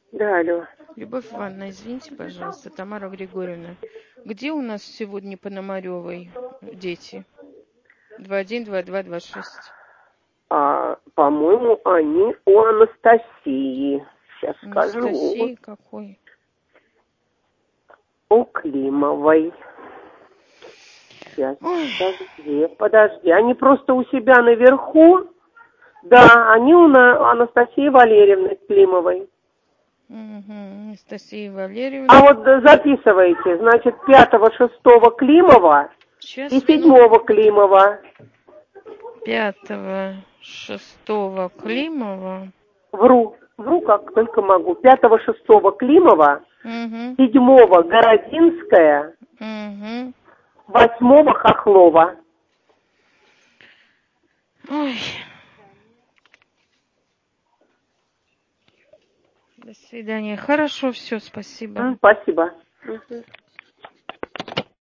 Да, алло. Любовь Ивановна, извините, пожалуйста, Тамара Григорьевна. Где у нас сегодня Пономаревой дети? 21, 22, 26. По-моему, они у Анастасии. Сейчас скажу. Анастасии какой? У Климовой. Сейчас, Ой, подожди. Они просто у себя наверху. Да, они у Анастасии Валерьевны Климовой. Анастасия А Валерьевна. вот записывайте, значит, 5-6 Климова и Сейчас, 7 Климова. 5-6 Климова. Вру как только могу. 5-6 Климова, Угу, 7 Городинская, угу. 8 Хохлова. Ой. До свидания. Хорошо, все, спасибо. Спасибо. Мгм.